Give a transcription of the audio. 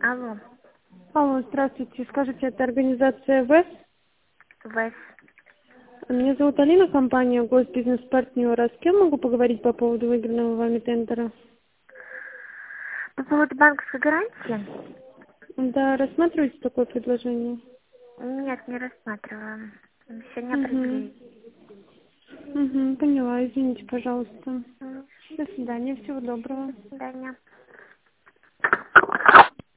Алло, Алло, здравствуйте. Скажите, это организация ВЭС? ВЭС. Меня зовут Алина, компания Госбизнес-партнера. С кем могу поговорить по поводу выигранного вами тендера? По поводу банковской гарантии? Да, рассматриваете такое предложение? Нет, не рассматриваем. Еще не Угу. определились. Угу, поняла. Извините, пожалуйста. М, До свидания. Всего доброго. До свидания.